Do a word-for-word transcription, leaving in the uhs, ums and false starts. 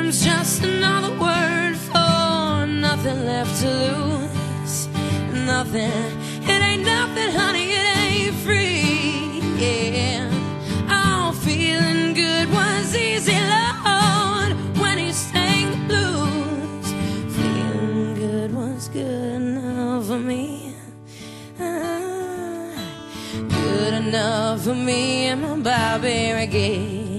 freedom's just another word for nothing left to lose. Nothing, it ain't nothing, honey, it ain't free. Yeah, oh, feeling good was easy, Lord, when he sang the blues. Feeling good was good enough for me. Ah, good enough for me and my Bobby Reggae.